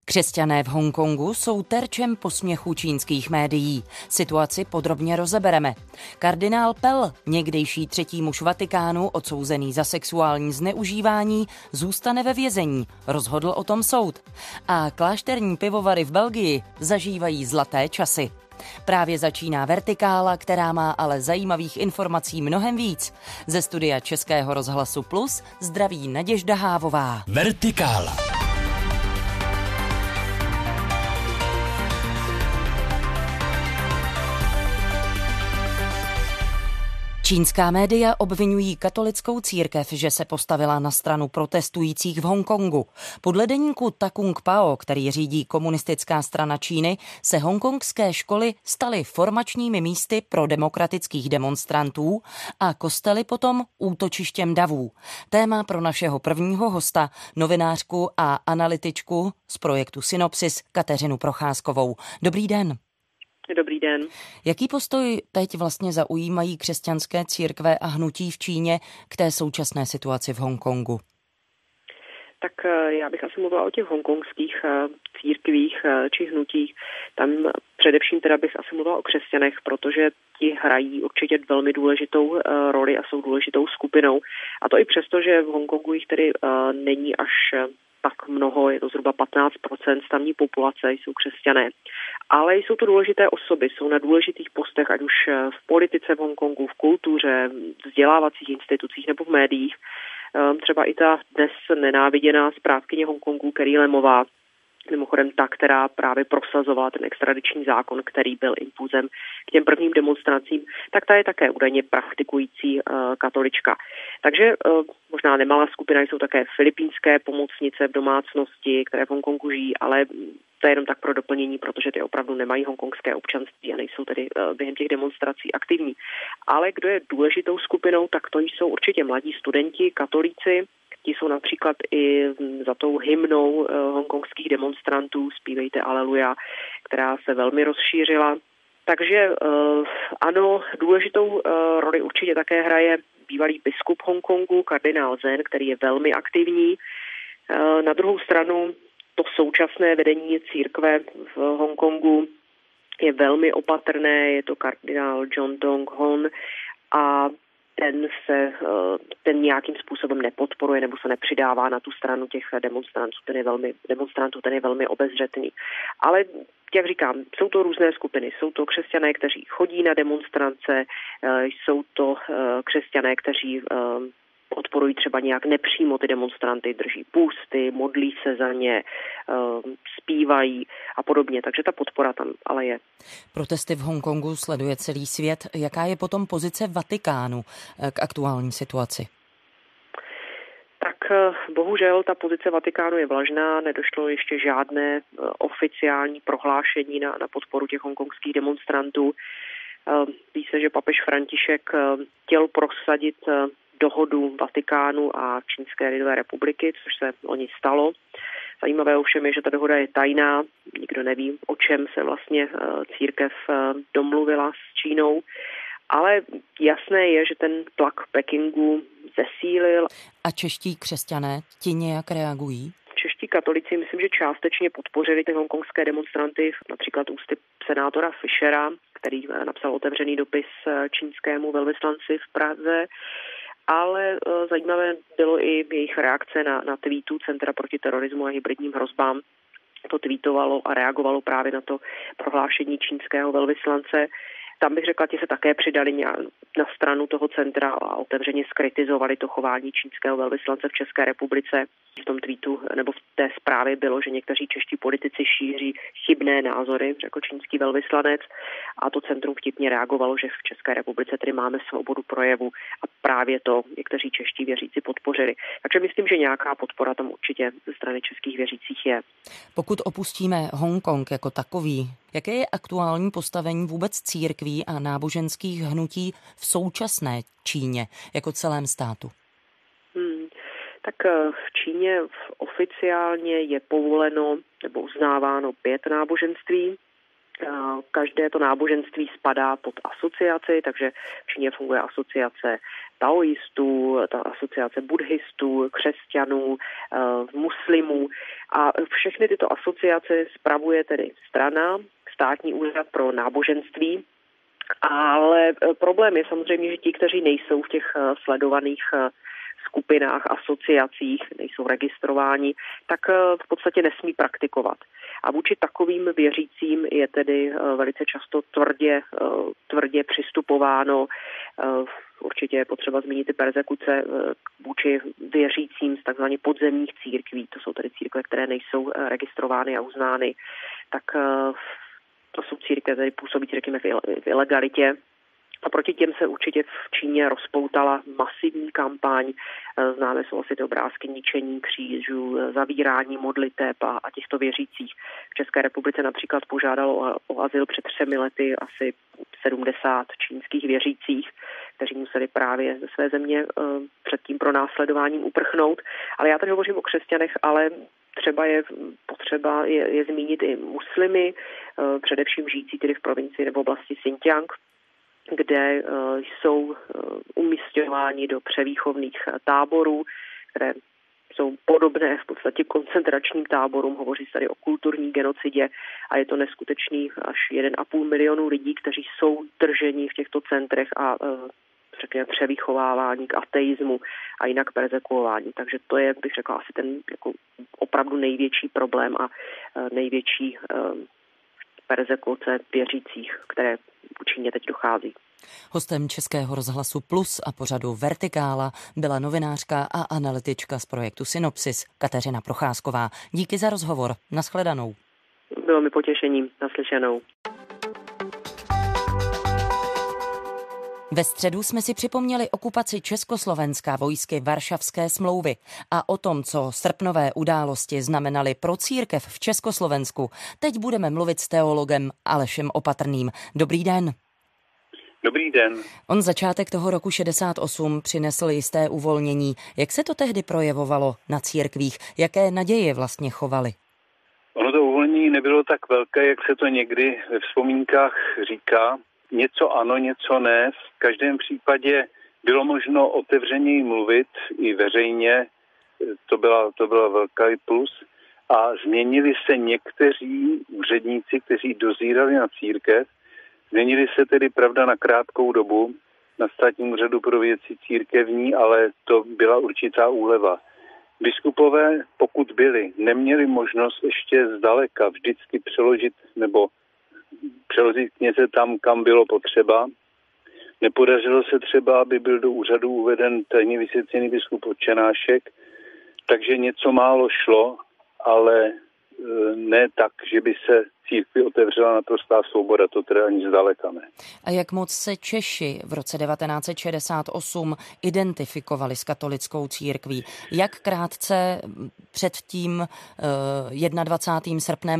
Křesťané v Hongkongu jsou terčem posměchu čínských médií. Situaci podrobně rozebereme. Kardinál Pell, někdejší třetí muž Vatikánu, odsouzený za sexuální zneužívání, zůstane ve vězení. Rozhodl o tom soud. A klášterní pivovary v Belgii zažívají zlaté časy. Právě začíná Vertikála, která má ale zajímavých informací mnohem víc. Ze studia Českého rozhlasu Plus zdraví Naděžda Hávová. Vertikála. Čínská média obvinují katolickou církev, že se postavila na stranu protestujících v Hongkongu. Podle deníku Takung Pao, který řídí komunistická strana Číny, se hongkongské školy staly formačními místy pro demokratických demonstrantů a kostely potom útočištěm davů. Téma pro našeho prvního hosta, novinářku a analytičku z projektu Synopsis Kateřinu Procházkovou. Dobrý den. Dobrý den. Jaký postoj teď vlastně zaujímají křesťanské církve a hnutí v Číně k té současné situaci v Hongkongu? Tak já bych asi mluvila o těch hongkongských církvích či hnutích. Tam především teda bych asi mluvila o křesťanech, protože ti hrají určitě velmi důležitou roli a jsou důležitou skupinou. A to i přesto, že v Hongkongu jich tedy není až tak mnoho, je to zhruba 15% tamní populace, jsou křesťané. Ale jsou to důležité osoby, jsou na důležitých postech, ať už v politice v Hongkongu, v kultuře, vzdělávacích institucích nebo v médiích. Třeba i ta dnes nenáviděná správkyně Hongkongu Carrie Lamová, mimochodem ta, která právě prosazovala ten extradiční zákon, který byl impulzem k těm prvním demonstracím, tak ta je také údajně praktikující katolička. Takže možná nemalá skupina jsou také filipínské pomocnice v domácnosti, které v Hongkongu žijí, ale to je jenom tak pro doplnění, protože ty opravdu nemají hongkongské občanství a nejsou tedy během těch demonstrací aktivní. Ale kdo je důležitou skupinou, tak to jsou určitě mladí studenti, katolíci. Ti jsou například i za tou hymnou hongkongských demonstrantů Zpívejte Aleluja, která se velmi rozšířila. Takže ano, důležitou roli určitě také hraje bývalý biskup Hongkongu, kardinál Zen, který je velmi aktivní. Na druhou stranu to současné vedení církve v Hongkongu je velmi opatrné, je to kardinál John Dong-hon a ten nějakým způsobem nepodporuje nebo se nepřidává na tu stranu těch demonstrantů, ten je velmi obezřetný. Ale jak říkám, jsou to různé skupiny. Jsou to křesťané, kteří chodí na demonstrace, jsou to křesťané, kteří podporují třeba nějak nepřímo ty demonstranty, drží půsty, modlí se za ně, zpívají a podobně. Takže ta podpora tam ale je. Protesty v Hongkongu sleduje celý svět. Jaká je potom pozice Vatikánu k aktuální situaci? Tak bohužel ta pozice Vatikánu je vlažná, nedošlo ještě žádné oficiální prohlášení na podporu těch hongkongských demonstrantů. Ví se, že papež František chtěl prosadit dohodu Vatikánu a Čínské lidové republiky, což se loni stalo. Zajímavé ovšem je, že ta dohoda je tajná, nikdo neví, o čem se vlastně církev domluvila s Čínou, ale jasné je, že ten tlak Pekingu zesílil. A čeští křesťané ti nějak reagují? Čeští katolíci, myslím, že částečně podpořili ty hongkongské demonstranty, například ústy senátora Fischera, který napsal otevřený dopis čínskému velvyslanci v Praze. Ale zajímavé bylo i jejich reakce na tweetu Centra proti terorismu a hybridním hrozbám. To tweetovalo a reagovalo právě na to prohlášení čínského velvyslance. Tam bych řekla, že se také přidali na stranu toho centra a otevřeně skritizovali to chování čínského velvyslance v České republice. V tom tweetu nebo v té zprávě bylo, že někteří čeští politici šíří chybné názory, řekl čínský velvyslanec, a to centrum vtipně reagovalo, že v České republice tedy máme svobodu projevu a právě to někteří čeští věřící podpořili. Takže myslím, že nějaká podpora tam určitě ze strany českých věřících je. Pokud opustíme Hongkong jako takový, jaké je aktuální postavení vůbec církví a náboženských hnutí v současné Číně jako celém státu? Tak v Číně oficiálně je povoleno nebo uznáváno 5 náboženství. Každé to náboženství spadá pod asociaci, takže v Číně funguje asociace taoistů, ta asociace buddhistů, křesťanů, muslimů a všechny tyto asociace spravuje tedy strana, státní úřad pro náboženství. Ale problém je samozřejmě, že ti, kteří nejsou v těch sledovaných skupinách, asociacích, nejsou registrováni, tak v podstatě nesmí praktikovat. A vůči takovým věřícím je tedy velice často tvrdě přistupováno. Určitě je potřeba zmínit ty perzekuce vůči věřícím z takzvaně podzemních církví. To jsou tedy církve, které nejsou registrovány a uznány. Tak to jsou církve, které působí řekněme v ilegalitě. A proti těm se určitě v Číně rozpoutala masivní kampaň. Známe jsou asi ty obrázky ničení křížů, zavírání modliteb a těchto věřících. V České republice například požádalo o azyl před 3 lety asi 70 čínských věřících, kteří museli právě ze své země před tím pronásledováním uprchnout. Ale já tady hovořím o křesťanech, ale třeba je potřeba je zmínit i muslimy, především žijící tedy v provincii nebo oblasti Xinjiang, kde jsou umisťováni do převýchovných táborů, které jsou podobné v podstatě koncentračním táborům. Hovoří se tady o kulturní genocidě a je to neskutečný až 1,5 milionu lidí, kteří jsou drženi v těchto centrech a řekněme převýchovávání k ateismu a jinak perzekuování. Takže to je, bych řekla, asi ten jako opravdu největší problém a největší perzekuce věřících, které v Číně teď dochází. Hostem Českého rozhlasu Plus a pořadu Vertikála byla novinářka a analytička z projektu Synopsis Kateřina Procházková. Díky za rozhovor. Nashledanou. Bylo mi potěšením. Naslyšenou. Ve středu jsme si připomněli okupaci Československa vojsky Varšavské smlouvy a o tom, co srpnové události znamenaly pro církev v Československu. Teď budeme mluvit s teologem Alešem Opatrným. Dobrý den. Dobrý den. On začátek toho roku 68 přinesl jisté uvolnění. Jak se to tehdy projevovalo na církvích? Jaké naděje vlastně chovaly? Ono to uvolnění nebylo tak velké, jak se to někdy ve vzpomínkách říká. Něco ano, něco ne. V každém případě bylo možno otevřeněji mluvit i veřejně. To byla velký plus. A změnili se někteří úředníci, kteří dozírali na církev. Změnili se tedy, pravda, na krátkou dobu na Státním úřadu pro věci církevní, ale to byla určitá úleva. Biskupové, pokud byli, neměli možnost ještě zdaleka vždycky přeložit kněze tam, kam bylo potřeba. Nepodařilo se třeba, aby byl do úřadu uveden tajně vysvěcený biskup Odčenášek, takže něco málo šlo, ale ne tak, že by se církvi otevřela naprostá svoboda, to teda ani zdaleka ne. A jak moc se Češi v roce 1968 identifikovali s katolickou církví? Jak krátce před tím 21. srpnem,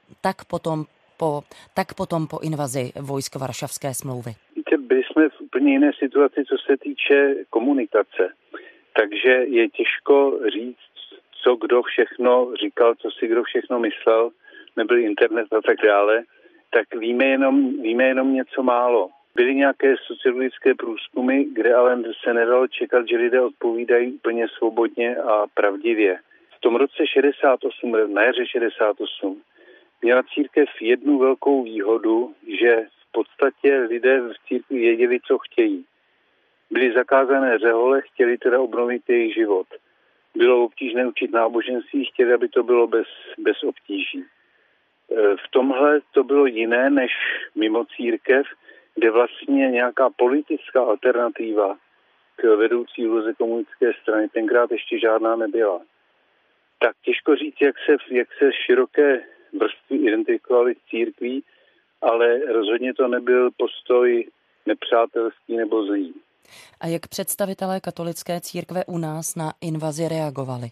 tak potom po invazi vojsk Varšavské smlouvy? Víte, byli jsme v úplně jiné situaci, co se týče komunikace. Takže je těžko říct, co kdo všechno říkal, co si kdo všechno myslel, nebyl internet a tak dále, tak víme jenom něco málo. Byly nějaké sociologické průzkumy, kde ale se nedalo čekat, že lidé odpovídají úplně svobodně a pravdivě. V tom roce 68, na jaře 68, měla církev jednu velkou výhodu, že v podstatě lidé v církvi věděli, co chtějí. Byly zakázané řehole, chtěli teda obnovit jejich život. Bylo obtížné učit náboženství, chtěli, aby to bylo bez obtíží. V tomhle to bylo jiné než mimo církev, kde vlastně nějaká politická alternativa k vedoucí úloze komunistické strany tenkrát ještě žádná nebyla. Tak těžko říct, jak se široké vrstvy identifikovaly s církví, ale rozhodně to nebyl postoj nepřátelský nebo zlý. A jak představitelé katolické církve u nás na invazi reagovali?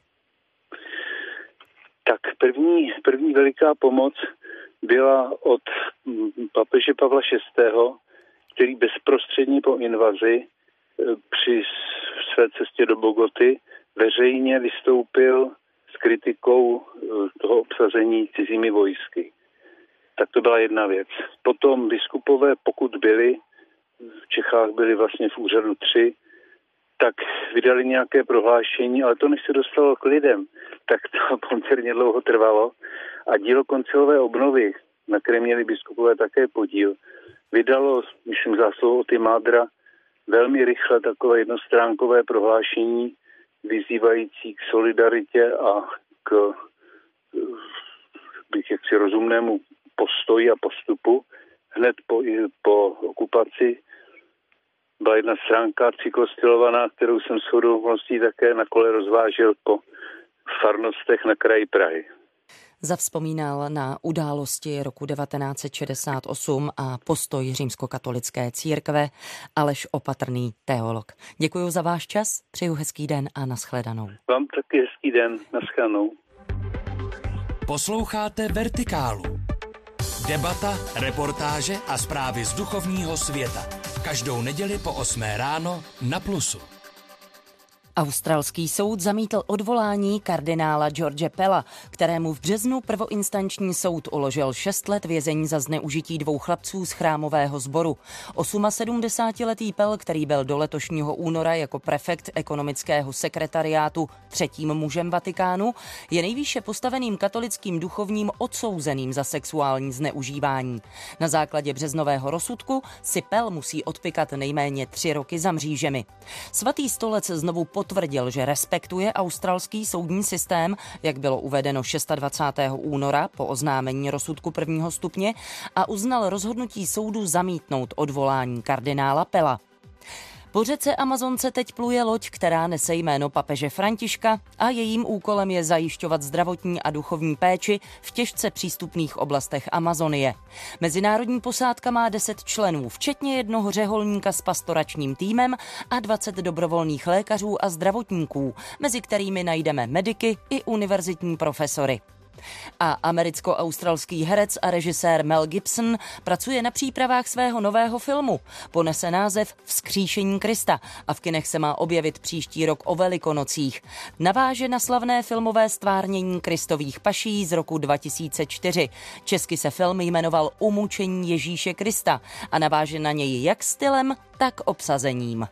Tak první veliká pomoc byla od papeže Pavla VI., který bezprostředně po invazi při své cestě do Bogoty veřejně vystoupil s kritikou toho obsazení cizími vojsky. Tak to byla jedna věc. Potom biskupové, pokud byli, v Čechách byli vlastně v úřadu 3, tak vydali nějaké prohlášení, ale to než se dostalo k lidem, tak to poměrně dlouho trvalo. A dílo koncilové obnovy, na které měli biskupové také podíl, vydalo, myslím, zásluhou ty Mádra, velmi rychle takové jednostránkové prohlášení vyzývající k solidaritě a k rozumnému postoji a postupu. Hned po okupaci byla jedna stránka cyklostylovaná, kterou jsem shodou okolností také na kole rozvážel po farnostech na kraji Prahy. Zavzpomínal na události roku 1968 a postoj římskokatolické církve Aleš Opatrný, teolog. Děkuji za váš čas, přeju hezký den a nashledanou. Vám taky hezký den, nashledanou. Posloucháte Vertikálu. Debata, reportáže a zprávy z duchovního světa. Každou neděli po 8 ráno na Plusu. Australský soud zamítl odvolání kardinála George Pella, kterému v březnu prvoinstanční soud uložil 6 let vězení za zneužití 2 chlapců z chrámového sboru. 78letý Pell, který byl do letošního února jako prefekt ekonomického sekretariátu 3. mužem Vatikánu, je nejvýše postaveným katolickým duchovním odsouzeným za sexuální zneužívání. Na základě březnového rozsudku si Pell musí odpikat nejméně 3 roky za mřížemi. Svatý stolec znovu potvrdil, že respektuje australský soudní systém, jak bylo uvedeno 26. února po oznámení rozsudku 1. stupně, a uznal rozhodnutí soudu zamítnout odvolání kardinála Pella. Po řece Amazonce teď pluje loď, která nese jméno papeže Františka a jejím úkolem je zajišťovat zdravotní a duchovní péči v těžce přístupných oblastech Amazonie. Mezinárodní posádka má 10 členů, včetně jednoho řeholníka s pastoračním týmem a 20 dobrovolných lékařů a zdravotníků, mezi kterými najdeme mediky i univerzitní profesory. A americko-australský herec a režisér Mel Gibson pracuje na přípravách svého nového filmu. Ponese název Vzkříšení Krista a v kinech se má objevit příští rok o Velikonocích. Naváže na slavné filmové stvárnění Kristových paší z roku 2004. Česky se film jmenoval Umučení Ježíše Krista a naváže na něj jak stylem, tak obsazením.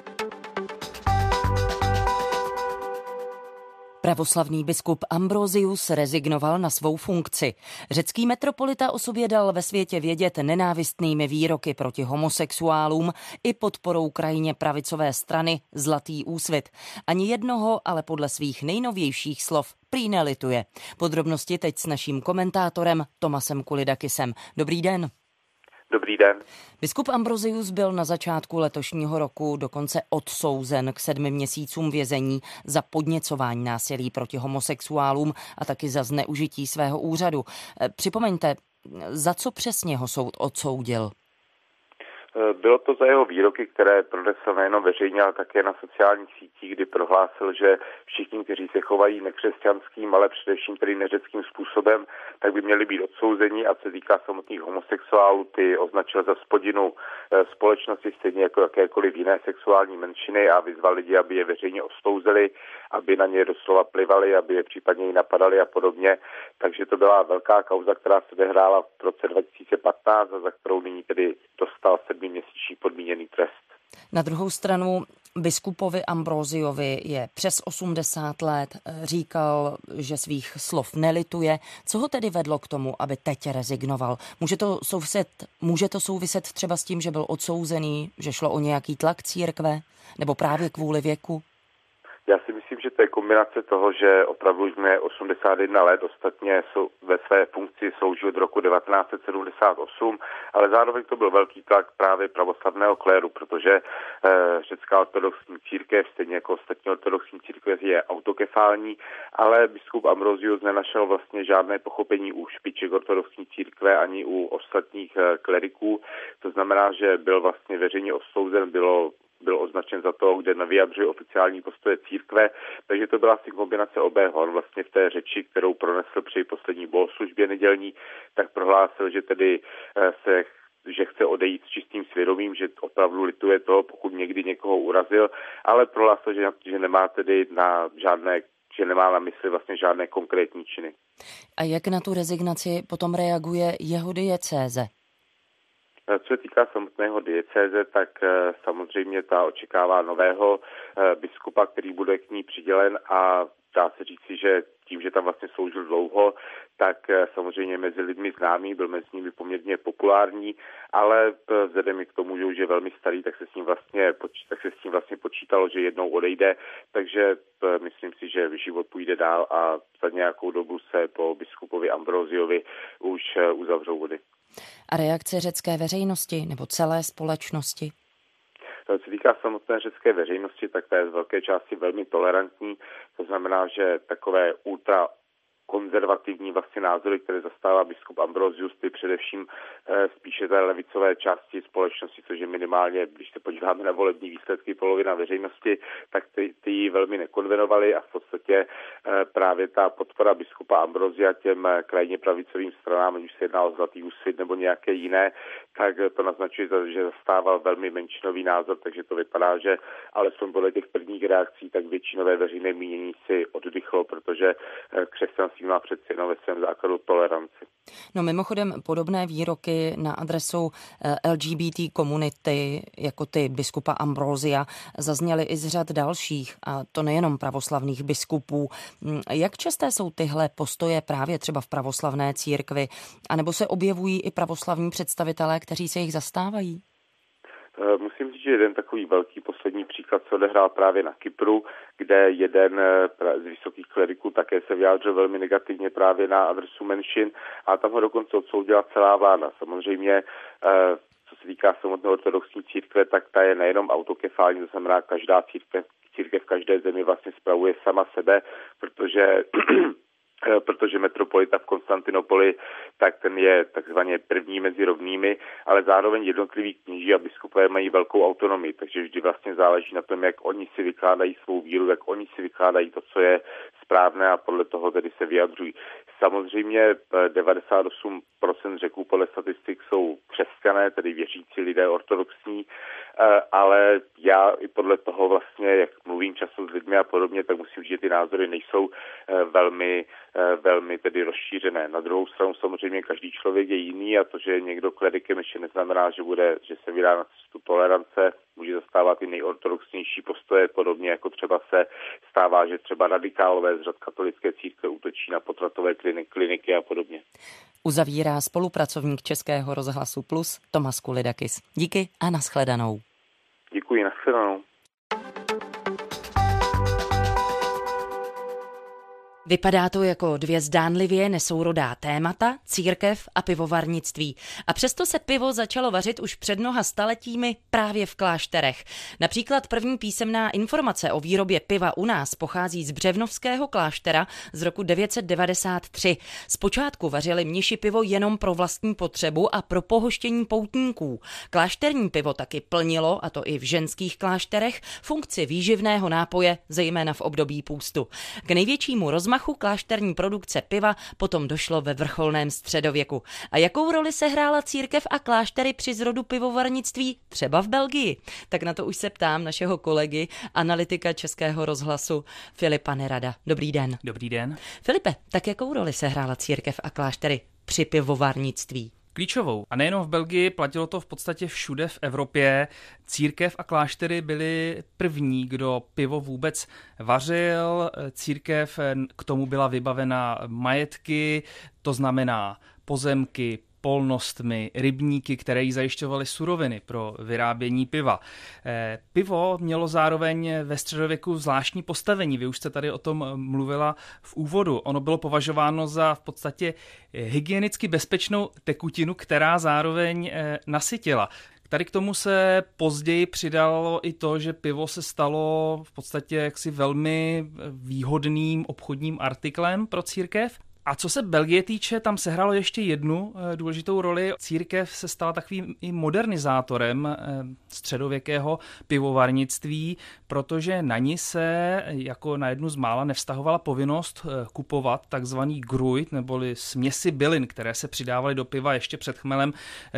Pravoslavný biskup Ambrosius rezignoval na svou funkci. Řecký metropolita o sobě dal ve světě vědět nenávistnými výroky proti homosexuálům i podporou krajně pravicové strany Zlatý úsvit. Ani jednoho, ale podle svých nejnovějších slov prý nelituje. Podrobnosti teď s naším komentátorem Tomasem Kulidakisem. Dobrý den. Dobrý den. Biskup Ambrosius byl na začátku letošního roku dokonce odsouzen k 7 měsícům vězení za podněcování násilí proti homosexuálům a taky za zneužití svého úřadu. Připomeňte, za co přesně ho soud odsoudil? Bylo to za jeho výroky, které pronesl nejen veřejně, ale také na sociálních sítích, kdy prohlásil, že všichni, kteří se chovají nekřesťanským, ale především tedy neřeckým způsobem, tak by měli být odsouzeni, a co se týká samotných homosexuálů, ty označil za spodinu společnosti, stejně jako jakékoliv jiné sexuální menšiny, a vyzval lidi, aby je veřejně ostouzeli, aby na ně doslova plivali, aby je případně i napadali a podobně. Takže to byla velká kauza, která se odehrála v roce 2015 a za kterou nyní tedy dostal 7měsíční podmíněný trest. Na druhou stranu biskupovi Ambrosiovi je přes 80 let, říkal, že svých slov nelituje. Co ho tedy vedlo k tomu, aby teď rezignoval? Může to souviset třeba s tím, že byl odsouzený, že šlo o nějaký tlak církve, nebo právě kvůli věku? Já si myslím, že to je kombinace toho, že opravdu už mě 81 let, ostatně ve své funkci sloužil od roku 1978, ale zároveň to byl velký tlak právě pravoslavného kléru, protože řecká ortodoxní církev, stejně jako ostatní ortodoxní církev, je autokefální, ale biskup Ambrosius nenašel vlastně žádné pochopení u špiček ortodoxní církve ani u ostatních kleriků. To znamená, že byl vlastně veřejně ostouzen, byl označen za to, kde nevyjadřuje oficiální postoje církve, takže to byla asi kombinace obého. On vlastně v té řeči, kterou pronesl při poslední bohoslužbě nedělní, tak prohlásil, že tedy že chce odejít s čistým svědomím, že opravdu lituje toho, pokud někdy někoho urazil, ale prohlásil, že nemá tedy na žádné že nemá na mysli vlastně žádné konkrétní činy. A jak na tu rezignaci potom reaguje jeho diecéze? Co se týká samotného diecéze, tak samozřejmě ta očekává nového biskupa, který bude k ní přidělen a dá se říci, že tím, že tam vlastně sloužil dlouho, tak samozřejmě mezi lidmi známý, byl mezi nimi poměrně populární, ale vzhledem i k tomu, že už je velmi starý, tak se s tím vlastně počítalo, že jednou odejde, takže myslím si, že život půjde dál a za nějakou dobu se po biskupovi Ambroziovi už uzavřou vody. A reakce řecké veřejnosti nebo celé společnosti? Co se týká samotné řecké veřejnosti, tak to je z velké části velmi tolerantní. To znamená, že takové ultrakonzervativní vlastně názory, které zastává biskup Ambrosius, ty především spíše té levicové části společnosti, což je minimálně, když se podíváme na volební výsledky, polovina veřejnosti, tak ty ji velmi nekonvenovali a v podstatě právě ta podpora biskupa Ambrosia těm krajně pravicovým stranám, ať už se jedná o Zlatý úsvit nebo nějaké jiné, tak to naznačuje, že zastával velmi menšinový názor, takže to vypadá, že alespoň podle těch prvních reakcí, tak většinové veřejné mínění si oddychlo, protože křesťanství má přeci jenom ve svém základu toleranci. No mimochodem podobné výroky na adresu LGBT komunity, jako ty biskupa Ambrosia, zazněly i z řad dalších, a to nejenom pravoslavných biskupů. Jak časté jsou tyhle postoje právě třeba v pravoslavné církvi, anebo se objevují i pravoslavní představitelé, kteří se jich zastávají? Musím říct, že jeden takový velký poslední příklad se odehrál právě na Kypru, kde jeden z vysokých kleriků také se vyjádřil velmi negativně právě na adresu menšin a tam ho dokonce odsoudila celá vláda. Samozřejmě, co se týká samotné ortodoxní církve, tak ta je nejenom autokefální, to znamená každá církev v každé zemi vlastně spravuje sama sebe, protože metropolita v Konstantinopoli, tak ten je takzvaně první mezi rovnými, ale zároveň jednotliví kníži a biskupové mají velkou autonomii, takže vždy vlastně záleží na tom, jak oni si vykládají svou víru, jak oni si vykládají to, co je správné a podle toho tedy se vyjadřují. Samozřejmě 98% Řeků podle statistik jsou křesťané, tedy věřící lidé ortodoxní, ale já i podle toho vlastně, jak mluvím často s lidmi a podobně, tak musím říct, že ty názory nejsou velmi tedy rozšířené. Na druhou stranu samozřejmě každý člověk je jiný a to, že je někdo klerikem, ještě neznamená, že se vydá na cestu tolerance, může zastávat i nejortodoxnější postoje, podobně jako třeba se stává, že třeba radikálové z řad katolické církve útočí na potratové kliniky a podobně. Uzavírá spolupracovník Českého rozhlasu Plus Tomas Kulidakis. Díky a nashledanou. Děkuji, nashledanou. Vypadá to jako dvě zdánlivě nesourodá témata, církev a pivovarnictví. A přesto se pivo začalo vařit už před mnoha staletími právě v klášterech. Například první písemná informace o výrobě piva u nás pochází z Břevnovského kláštera z roku 993. Zpočátku vařili mniši pivo jenom pro vlastní potřebu a pro pohoštění poutníků. Klášterní pivo taky plnilo, a to i v ženských klášterech, funkci výživného nápoje, zejména v období půstu. K největšímu rozmachu klášterní produkce piva potom došlo ve vrcholném středověku. A jakou roli sehrála církev a kláštery při zrodu pivovarnictví třeba v Belgii? Tak na to už se ptám našeho kolegy, analytika Českého rozhlasu Filipa Nerada. Dobrý den. Dobrý den. Filipe, tak jakou roli sehrála církev a kláštery při pivovarnictví? Klíčovou. A nejenom v Belgii, platilo to v podstatě všude v Evropě. Církev a kláštery byly první, kdo pivo vůbec vařil. Církev k tomu byla vybavena majetky, to znamená pozemky, polnostmi, rybníky, které jí zajišťovaly suroviny pro vyrábění piva. Pivo mělo zároveň ve středověku zvláštní postavení. Vy už jste tady o tom mluvila v úvodu. Ono bylo považováno za v podstatě hygienicky bezpečnou tekutinu, která zároveň nasytila. Tady k tomu se později přidalo i to, že pivo se stalo v podstatě jaksi velmi výhodným obchodním artiklem pro církev. A co se Belgie týče, tam sehrálo ještě jednu důležitou roli. Církev se stala takovým i modernizátorem středověkého pivovarnictví, protože na ní se jako na jednu z mála nevztahovala povinnost kupovat takzvaný gruit, neboli směsi bylin, které se přidávaly do piva ještě před chmelem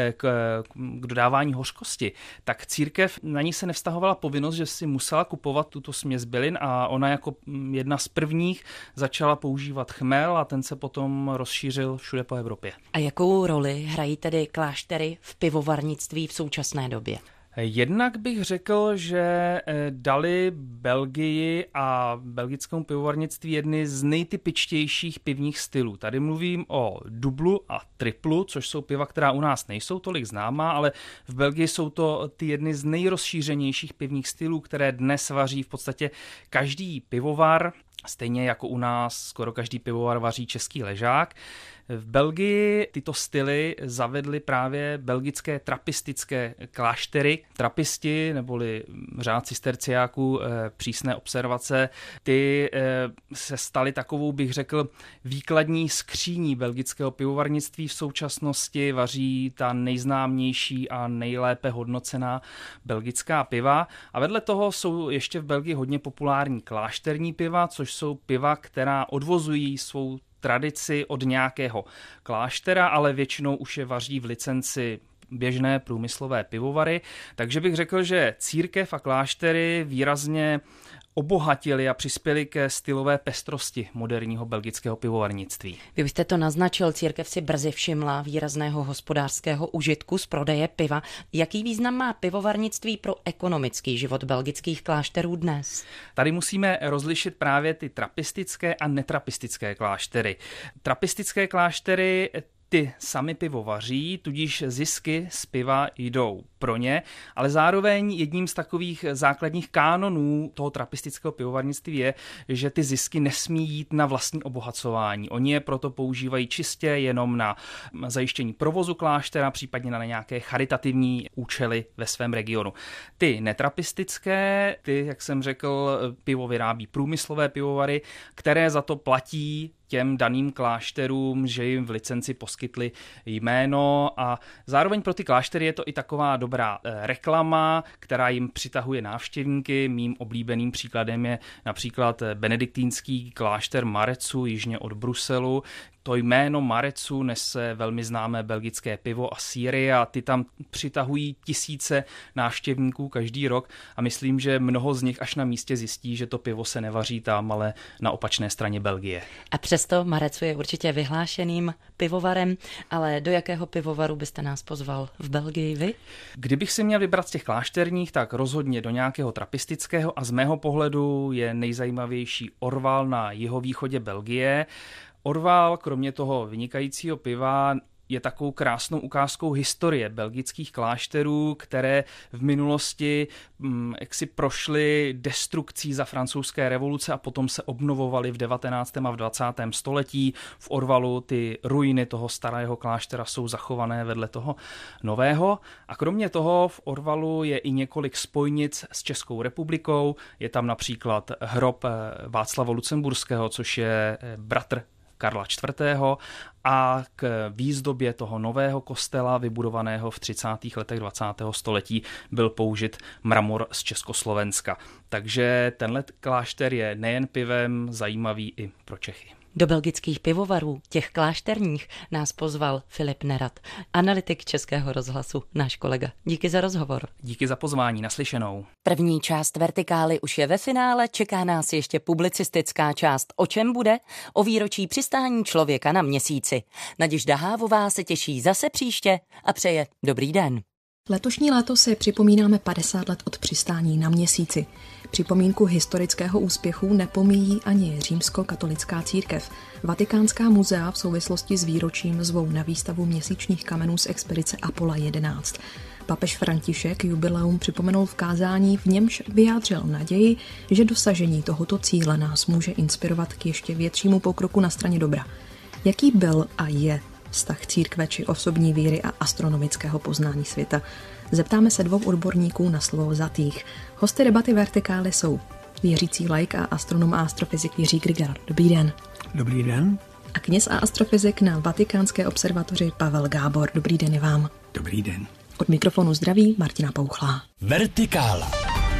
k dodávání hořkosti. Tak církev na ní se nevztahovala povinnost, že si musela kupovat tuto směs bylin a ona jako jedna z prvních začala používat chmel a ten se potom rozšířil všude po Evropě. A jakou roli hrají tedy kláštery v pivovarnictví v současné době? Jednak bych řekl, že dali Belgii a belgickému pivovarnictví jedny z nejtypičtějších pivních stylů. Tady mluvím o dublu a triplu, což jsou piva, která u nás nejsou tolik známá, ale v Belgii jsou to ty jedny z nejrozšířenějších pivních stylů, které dnes vaří v podstatě každý pivovar. Stejně jako u nás skoro každý pivovar vaří český ležák. V Belgii tyto styly zavedly právě belgické trapistické kláštery. Trapisti, neboli řád cisterciáků, přísné observace, ty se staly takovou, bych řekl, výkladní skříní belgického pivovarnictví. V současnosti vaří ta nejznámější a nejlépe hodnocená belgická piva. A vedle toho jsou ještě v Belgii hodně populární klášterní piva, což jsou piva, která odvozují svou tradici od nějakého kláštera, ale většinou už je vaří v licenci běžné průmyslové pivovary. Takže bych řekl, že církev a kláštery výrazně obohatili a přispěli ke stylové pestrosti moderního belgického pivovarnictví. Vy byste to naznačil, církev si brzy všimla výrazného hospodářského užitku z prodeje piva. Jaký význam má pivovarnictví pro ekonomický život belgických klášterů dnes? Tady musíme rozlišit právě ty trapistické a netrapistické kláštery. Trapistické kláštery ty sami pivo vaří, tudíž zisky z piva jdou pro ně, ale zároveň jedním z takových základních kánonů toho trapistického pivovarnictví je, že ty zisky nesmí jít na vlastní obohacování. Oni je proto používají čistě jenom na zajištění provozu kláštera, případně na nějaké charitativní účely ve svém regionu. Ty netrapistické, ty, jak jsem řekl, pivo vyrábí průmyslové pivovary, které za to platí těm daným klášterům, že jim v licenci poskytli jméno a zároveň pro ty kláštery je to i taková dobrá reklama, která jim přitahuje návštěvníky. Mým oblíbeným příkladem je například benediktínský klášter Marecu jižně od Bruselu. To jméno Marecu nese velmi známé belgické pivo a sýry a ty tam přitahují tisíce návštěvníků každý rok a myslím, že mnoho z nich až na místě zjistí, že to pivo se nevaří tam, ale na opačné straně Belgie. A přesto Marecu je určitě vyhlášeným pivovarem, ale do jakého pivovaru byste nás pozval v Belgii vy? Kdybych si měl vybrat z těch klášterních, tak rozhodně do nějakého trapistického a z mého pohledu je nejzajímavější Orval na jihovýchodě Belgie. Orval, kromě toho vynikajícího piva, je takovou krásnou ukázkou historie belgických klášterů, které v minulosti jaksi prošly destrukcí za francouzské revoluce a potom se obnovovaly v 19. a v 20. století. V Orvalu ty ruiny toho starého kláštera jsou zachované vedle toho nového. A kromě toho v Orvalu je i několik spojnic s Českou republikou. Je tam například hrob Václava Lucemburského, což je bratr Karla IV. A k výzdobě toho nového kostela, vybudovaného v 30. letech 20. století, byl použit mramor z Československa. Takže tenhle klášter je nejen pivem zajímavý i pro Čechy. Do belgických pivovarů, těch klášterních, nás pozval Filip Nerad, analytik Českého rozhlasu, náš kolega. Díky za rozhovor. Díky za pozvání, naslyšenou. První část Vertikály už je ve finále, čeká nás ještě publicistická část. O čem bude? O výročí přistání člověka na Měsíci. Naděžda Hávová se těší zase příště a přeje dobrý den. Letošní léto si připomínáme 50 let od přistání na Měsíci. Připomínku historického úspěchu nepomíjí ani římskokatolická církev. Vatikánská muzea v souvislosti s výročím zvou na výstavu měsíčních kamenů z expedice Apollo 11. Papež František jubileum připomenul v kázání, v němž vyjádřil naději, že dosažení tohoto cíle nás může inspirovat k ještě většímu pokroku na straně dobra. Jaký byl a je vztah církve či osobní víry a astronomického poznání světa? Zeptáme se dvou odborníků na slovo vzatých. Hosty debaty Vertikály jsou věřící laik a astronom a astrofyzik Jiří Grigár. Dobrý den. Dobrý den. a kněz a astrofyzik na Vatikánské observatoři Pavel Gábor. Dobrý den i vám. Dobrý den. Od mikrofonu zdraví Martina Pouchlá. Vertikála.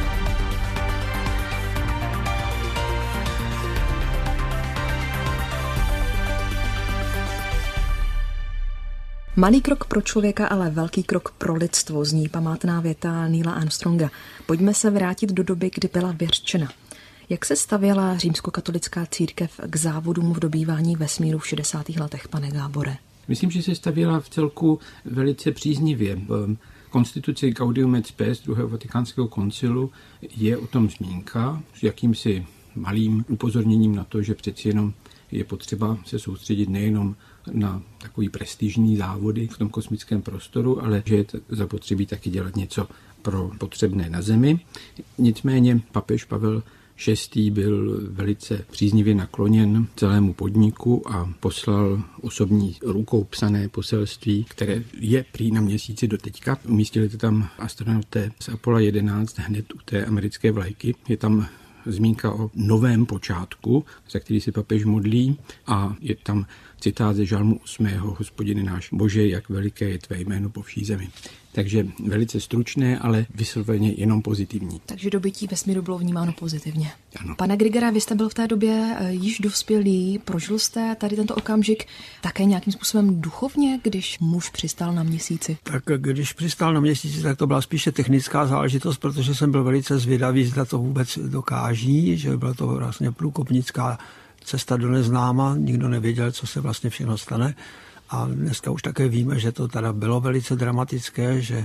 Malý krok pro člověka, ale velký krok pro lidstvo, zní památná věta Neila Armstronga. Pojďme se vrátit do doby, kdy byla věřčena. Jak se stavěla římskokatolická církev k závodům v dobývání vesmíru v 60. letech, pane Gábore? Myslím, že se stavěla v celku velice příznivě. V konstituci Gaudium et Spes druhého vatikánského koncilu je o tom zmínka s jakýmsi malým upozorněním na to, že přeci jenom je potřeba se soustředit nejenom na takový prestižní závody v tom kosmickém prostoru, ale že je zapotřebí taky dělat něco pro potřebné na Zemi. Nicméně papež Pavel VI. Byl velice příznivě nakloněn celému podniku a poslal osobní rukou psané poselství, které je prý na Měsíci doteďka. Umístili to tam astronauté z Apollo 11 hned u té americké vlajky. Je tam zmínka o novém počátku, za který se papež modlí, a je tam citát ze Žalmu 8. Hospodine náš Bože, jak veliké je tvé jméno po vší zemi. Takže velice stručné, ale vysloveně jenom pozitivní. Takže dobytí vesmíru bylo vnímáno pozitivně. Ano. Pane Grigera, vy jste byl v té době již dospělý, prožil jste tady tento okamžik také nějakým způsobem duchovně, když muž přistál na Měsíci? Tak když přistál na Měsíci, tak to byla spíše technická záležitost, protože jsem byl velice zvědavý, zda to vůbec dokáží, že byla to vlastně průkopnická cesta do neznáma, nikdo nevěděl, co se vlastně všechno stane. A dneska už také víme, že to teda bylo velice dramatické, že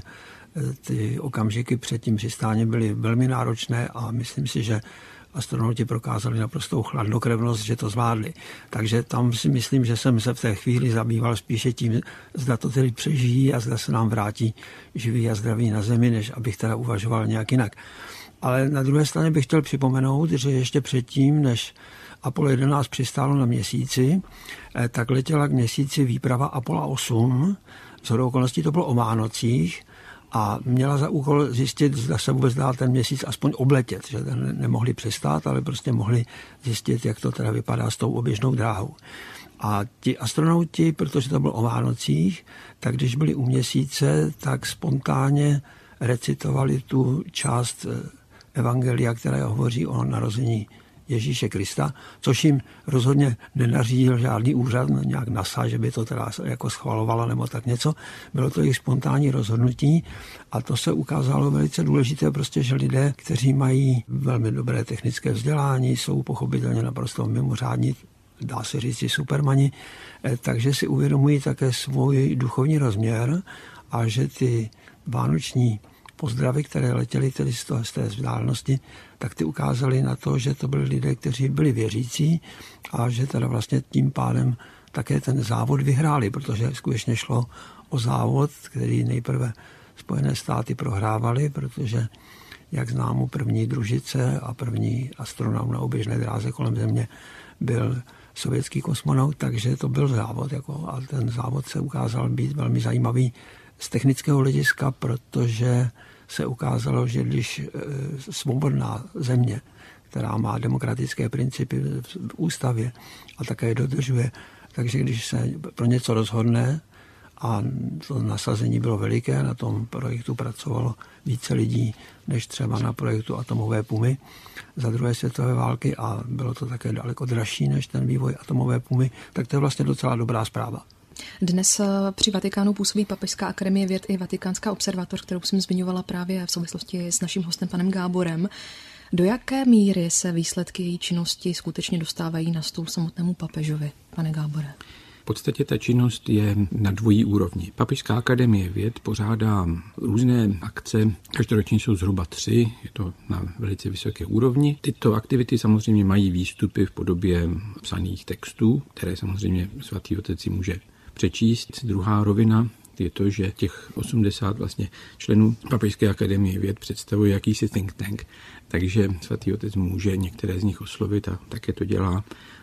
ty okamžiky před tím přistáním byly velmi náročné a myslím si, že astronauti prokázali naprostou chladnokrevnost, že to zvládli. Takže tam si myslím, že jsem se v té chvíli zabýval spíše tím, zda to tedy přežijí a zda se nám vrátí živý a zdravý na Zemi, než abych teda uvažoval nějak jinak. Ale na druhé straně bych chtěl připomenout, že ještě předtím, než Apollo 11 přistálo na Měsíci, tak letěla k Měsíci výprava Apollo 8. Shodou okolností to bylo o Vánocích a měla za úkol zjistit, zda se vůbec dá ten Měsíc aspoň obletět, že nemohli přistát, ale prostě mohli zjistit, jak to teda vypadá s tou oběžnou dráhou. A ti astronauti, protože to bylo o Vánocích, tak když byli u Měsíce, tak spontánně recitovali tu část evangelia, která hovoří o narození Ježíše Krista, což jim rozhodně nenařídil žádný úřad, nějak NASA, že by to teda jako schvalovala nebo tak něco. Bylo to jejich spontánní rozhodnutí a to se ukázalo velice důležité, prostě, že lidé, kteří mají velmi dobré technické vzdělání, jsou pochopitelně naprosto mimořádní, dá se říct supermani, takže si uvědomují také svůj duchovní rozměr a že ty vánoční pozdravy, které letěly tedy z té vzdálenosti, tak ty ukázaly na to, že to byli lidé, kteří byli věřící a že teda vlastně tím pádem také ten závod vyhráli, protože skutečně šlo o závod, který nejprve Spojené státy prohrávaly, protože, jak známo, první družice a první astronaut na oběžné dráze kolem Země byl sovětský kosmonaut, takže to byl závod. A ten závod se ukázal být velmi zajímavý z technického hlediska, protože se ukázalo, že když svobodná země, která má demokratické principy v ústavě a také je dodržuje, takže když se pro něco rozhodne, a to nasazení bylo veliké, na tom projektu pracovalo více lidí, než třeba na projektu atomové pumy za druhé světové války a bylo to také daleko dražší než ten vývoj atomové pumy, tak to je vlastně docela dobrá zpráva. Dnes při Vatikánu působí Papežská akademie věd i Vatikánská observatoř, kterou jsem zmiňovala právě v souvislosti s naším hostem panem Gáborem. Do jaké míry se výsledky její činnosti skutečně dostávají na stůl samotnému papežovi, pane Gábore? V podstatě ta činnost je na dvojí úrovni. Papežská akademie věd pořádá různé akce, každoročně jsou zhruba 3, je to na velice vysoké úrovni. Tyto aktivity samozřejmě mají výstupy v podobě psaných textů, které samozřejmě svatý otec si může přečíst. Druhá rovina je to, že těch 80 vlastně členů Papežské akademie věd představuje jakýsi think tank, takže svatý otec může některé z nich oslovit a také to dělá,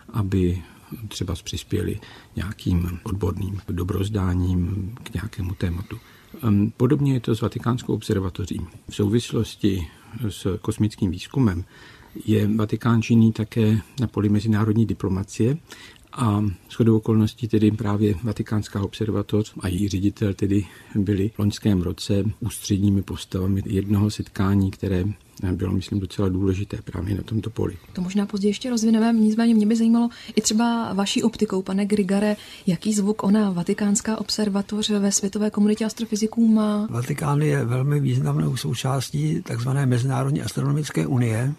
aby třeba přispěli nějakým odborným dobrozdáním k nějakému tématu. Podobně je to s Vatikánskou observatoří. V souvislosti s kosmickým výzkumem je Vatikán činný také na poli mezinárodní diplomacie A shodou okolností tedy právě Vatikánská observatoř a její ředitel tedy byli v loňském roce ústředními postavami jednoho setkání, které bylo, myslím, docela důležité právě na tomto poli. To možná později ještě rozvineme, nicméně mě by zajímalo i třeba vaší optikou, pane Grigare, jaký zvuk ona Vatikánská observatoř ve světové komunitě astrofyziků má? Vatikán je velmi významnou součástí takzvané Mezinárodní astronomické unie,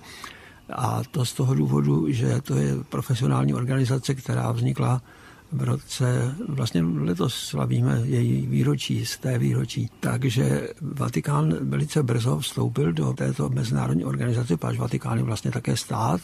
a to z toho důvodu, že to je profesionální organizace, která vznikla v roce, vlastně letos slavíme její výročí, z té výročí. Takže Vatikán velice brzo vstoupil do této mezinárodní organizace, protože Vatikán je vlastně také stát.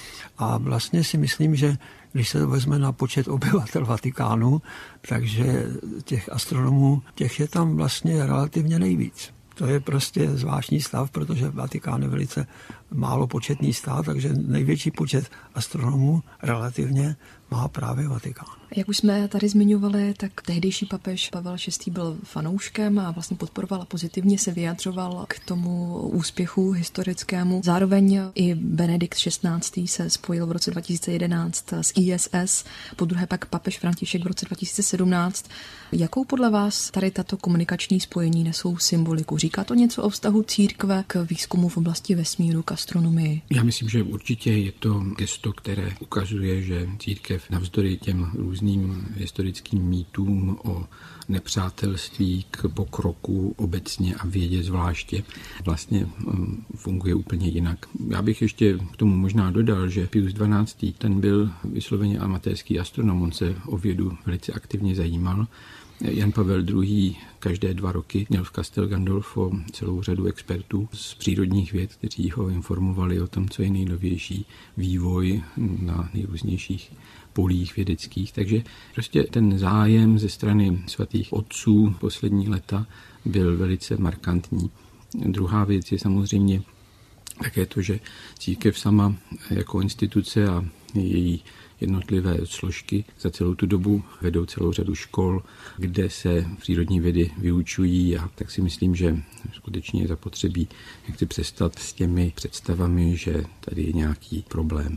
A vlastně si myslím, že když se vezme na počet obyvatel Vatikánu, takže těch astronomů, těch je tam vlastně relativně nejvíc. To je prostě zvláštní stav, protože Vatikán je velice málo početný stát, takže největší počet astronomů relativně má právě Vatikán. Jak už jsme tady zmiňovali, tak tehdejší papež Pavel VI. Byl fanouškem a vlastně podporoval a pozitivně se vyjadřoval k tomu úspěchu historickému. Zároveň i Benedikt XVI. Se spojil v roce 2011 s ISS, podruhé pak papež František v roce 2017. Jakou podle vás tady tato komunikační spojení nesou symboliku? Říká to něco o vztahu církve k výzkumu v oblasti vesmíru, k astronomii? Já myslím, že určitě je to gesto, které ukazuje, že církev navzdory těm různým historickým mýtům o nepřátelství k pokroku obecně a vědě zvláště vlastně funguje úplně jinak. Já bych ještě k tomu možná dodal, že Pius XII. Ten byl vysloveně amatérský astronom, on se o vědu velice aktivně zajímal. Jan Pavel II. Každé 2 roky měl v Castel Gandolfo celou řadu expertů z přírodních věd, kteří ho informovali o tom, co je nejnovější vývoj na nejrůznějších polích vědeckých. Takže prostě ten zájem ze strany svatých otců poslední léta byl velice markantní. Druhá věc je samozřejmě také to, že církev sama jako instituce a její jednotlivé složky za celou tu dobu vedou celou řadu škol, kde se přírodní vědy vyučují, a tak si myslím, že skutečně je zapotřebí jak si přestat s těmi představami, že tady je nějaký problém.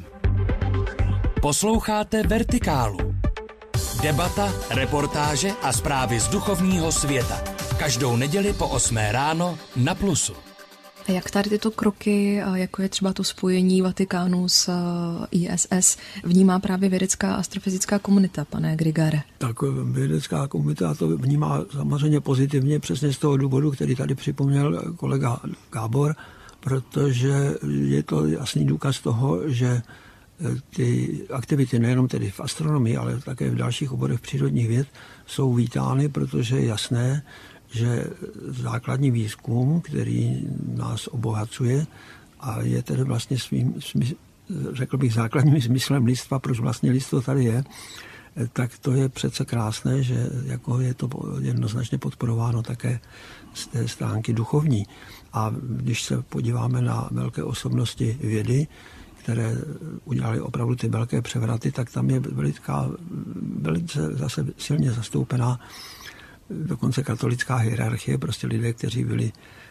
Posloucháte Vertikálu. Debata, reportáže a zprávy z duchovního světa. Každou neděli po 8 ráno na Plusu. A jak tady tyto kroky, jako je třeba to spojení Vatikánu s ISS, vnímá právě vědecká astrofyzická komunita, pane Grigare? Tak vědecká komunita to vnímá samozřejmě pozitivně, přesně z toho důvodu, který tady připomněl kolega Gábor, protože je to jasný důkaz toho, že ty aktivity nejenom tedy v astronomii, ale také v dalších oborech přírodních věd jsou vítány, protože je jasné, že základní výzkum, který nás obohacuje a je tedy vlastně svým, řekl bych, základním smyslem lidstva, proč vlastně lidstvo tady je, tak to je přece krásné, že jako je to jednoznačně podporováno také z té stránky duchovní. A když se podíváme na velké osobnosti vědy, které udělali opravdu ty velké převraty, tak tam je velice zase silně zastoupená dokonce katolická hierarchie, prostě lidé, kteří byli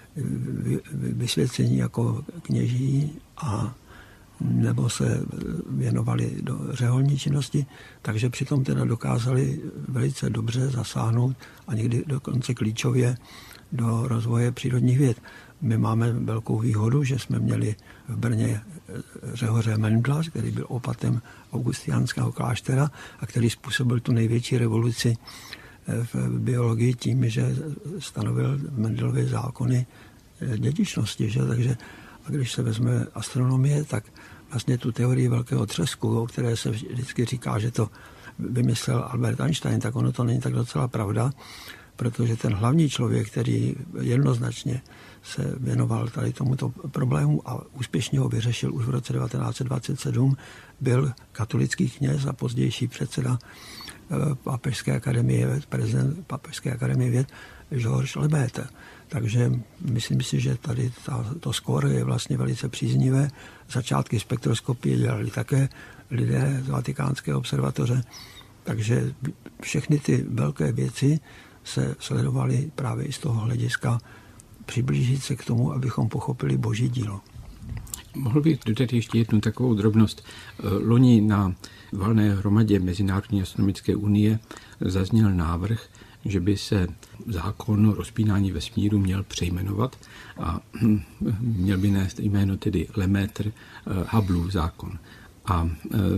vysvěceni jako kněží a nebo se věnovali do řeholní činnosti, takže přitom teda dokázali velice dobře zasáhnout a někdy dokonce klíčově do rozvoje přírodních věd. My máme velkou výhodu, že jsme měli v Brně Řehoře Mendla, který byl opatem augustiánského kláštera a který způsobil tu největší revoluci v biologii tím, že stanovil Mendelovy zákony dědičnosti. Že? Takže a když se vezme astronomie, tak vlastně tu teorii velkého třesku, o které se vždycky říká, že to vymyslel Albert Einstein, tak ono to není tak docela pravda, protože ten hlavní člověk, který jednoznačně se věnoval tady tomuto problému a úspěšně ho vyřešil už v roce 1927, byl katolický kněz a pozdější předseda Papežské akademie věd, prezident Papežské akademie věd Georges Lemaître. Takže myslím si, že tady to skóre je vlastně velice příznivé. Začátky spektroskopie dělali také lidé z Vatikánské observatoře, takže všechny ty velké věci se sledovaly právě i z toho hlediska přiblížit se k tomu, abychom pochopili Boží dílo. Mohl bych dodat ještě jednu takovou drobnost. Loni na valné hromadě Mezinárodní astronomické unie zazněl návrh, že by se zákon o rozpínání vesmíru měl přejmenovat a měl by nést jméno tedy Lemaitre Hubbleův zákon. A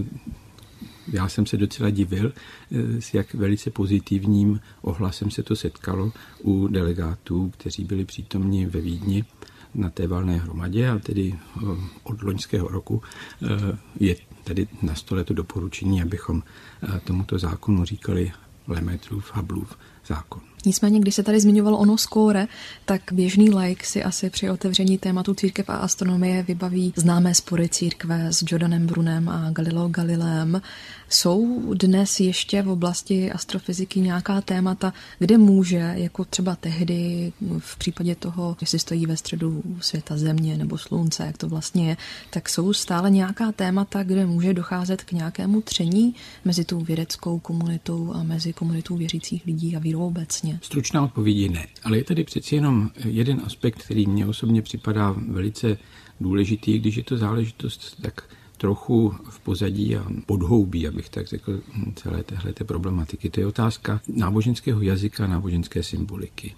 já jsem se docela divil, s jak velice pozitivním ohlasem se to setkalo u delegátů, kteří byli přítomni ve Vídni na té valné hromadě, a tedy od loňského roku je tedy na stole to doporučení, abychom tomuto zákonu říkali Lemaitrův Hubbleův zákon. Nicméně, když se tady zmiňovalo ono skóre, tak běžný laik si asi při otevření tématu církev a astronomie vybaví známé spory církve s Jordanem Brunem a Galileo Galileem. Jsou dnes ještě v oblasti astrofyziky nějaká témata, kde může, jako třeba tehdy v případě toho, jestli stojí ve středu světa Země nebo Slunce, jak to vlastně je, tak jsou stále nějaká témata, kde může docházet k nějakému tření mezi tou vědeckou komunitou a mezi komunitou věřících lidí a vírou obecně? Stručná odpověď je ne, ale je tady přeci jenom jeden aspekt, který mně osobně připadá velice důležitý, když je to záležitost tak trochu v pozadí a podhoubí, abych tak řekl, celé téhleté problematiky. To je otázka náboženského jazyka, náboženské symboliky.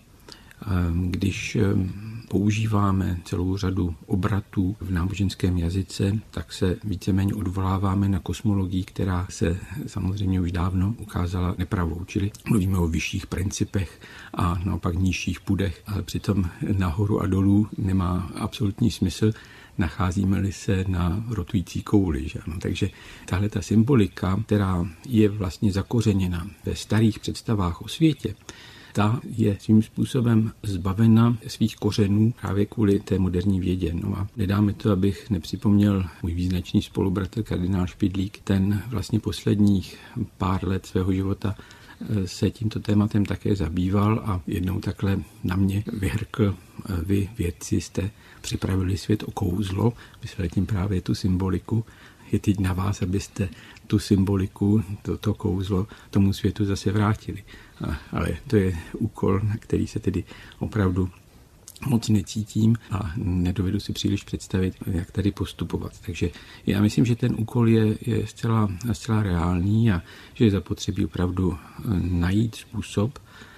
Když používáme celou řadu obratů v náboženském jazyce, tak se víceméně odvoláváme na kosmologii, která se samozřejmě už dávno ukázala nepravou. Čili mluvíme o vyšších principech a naopak nižších pudech, ale přitom nahoru a dolů nemá absolutní smysl, nacházíme-li se na rotující kouli. Že? No, takže tahle ta symbolika, která je vlastně zakořeněna ve starých představách o světě, ta je svým způsobem zbavena svých kořenů právě kvůli té moderní vědě. No a nedá mi to, abych nepřipomněl můj význačný spolubratr kardinál Špidlík. Ten vlastně posledních pár let svého života se tímto tématem také zabýval a jednou takhle na mě vyhrkl: vy vědci jste připravili svět o kouzlo, myslel tím právě tu symboliku. Je teď na vás, abyste tu symboliku, to kouzlo tomu světu zase vrátili. Ale to je úkol, na který se tedy opravdu moc necítím a nedovedu si příliš představit, jak tady postupovat. Takže já myslím, že ten úkol je zcela reálný a že je zapotřebí opravdu najít způsob,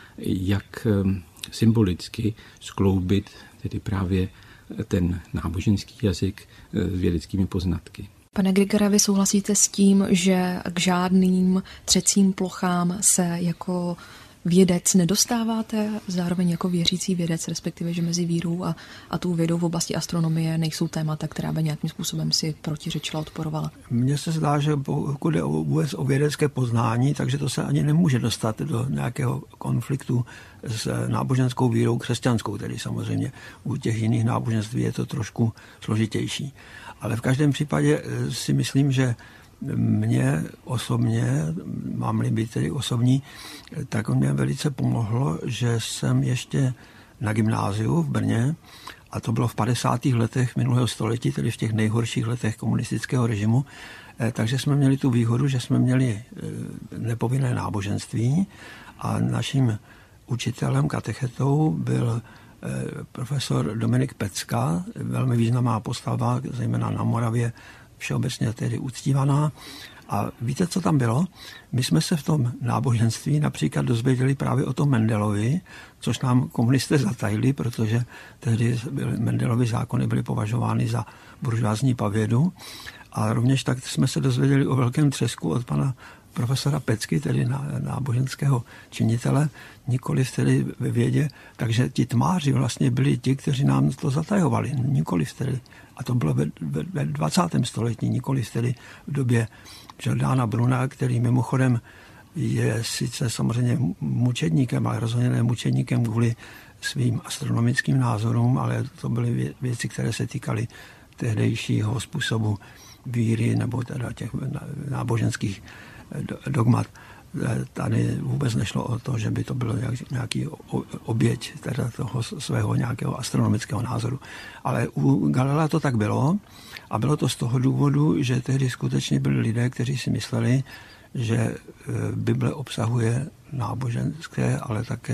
jak symbolicky skloubit tedy právě ten náboženský jazyk s vědeckými poznatky. Pane Grigore, vy souhlasíte s tím, že k žádným třecím plochám se jako vědec nedostáváte, zároveň jako věřící vědec, respektive, že mezi vírou a tou vědou v oblasti astronomie nejsou témata, která by nějakým způsobem si protiřečila, odporovala? Mně se zdá, že pokud je vůbec o vědecké poznání, takže to se ani nemůže dostat do nějakého konfliktu s náboženskou vírou křesťanskou, tedy samozřejmě u těch jiných náboženství je to trošku složitější. Ale v každém případě si myslím, že mě osobně, mám-li být tedy osobní, tak mě velice pomohlo, že jsem ještě na gymnáziu v Brně, a to bylo v 50. letech minulého století, tedy v těch nejhorších letech komunistického režimu, takže jsme měli tu výhodu, že jsme měli nepovinné náboženství a naším učitelem, katechetou byl profesor Dominik Pecka, velmi významná postava, zejména na Moravě, všeobecně tedy uctívaná. A víte, co tam bylo? My jsme se v tom náboženství například dozvěděli právě o tom Mendelovi, což nám komunisté zatajili, protože tehdy Mendelovy zákony byly považovány za buržoázní pavědu. A rovněž tak jsme se dozvěděli o velkém třesku od pana profesora Pecky, tedy náboženského činitele, nikoliv tedy ve vědě. Takže ti tmáři vlastně byli ti, kteří nám to zatajovali, nikoliv tedy. A to bylo ve 20. století, nikoliv tedy v době Jordana Bruna, který mimochodem je sice samozřejmě mučedníkem, ale rozhodně ne mučedníkem kvůli svým astronomickým názorům, ale to byly věci, které se týkaly tehdejšího způsobu víry nebo teda těch náboženských dogmat. Tady vůbec nešlo o to, že by to bylo nějaký oběť teda toho svého nějakého astronomického názoru. Ale u Galilea to tak bylo a bylo to z toho důvodu, že tehdy skutečně byli lidé, kteří si mysleli, že Bible obsahuje náboženské, ale také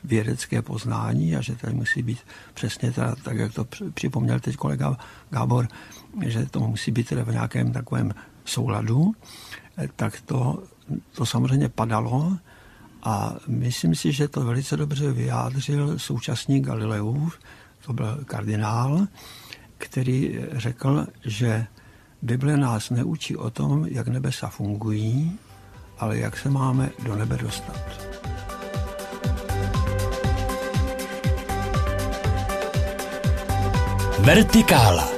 vědecké poznání a že tady musí být přesně teda, tak, jak to připomněl teď kolega Gábor, že to musí být teda v nějakém takovém souladu, tak to samozřejmě padalo a myslím si, že to velice dobře vyjádřil současník Galileův, to byl kardinál, který řekl, že Bible nás neučí o tom, jak nebesa fungují, ale jak se máme do nebe dostat. Vertikála.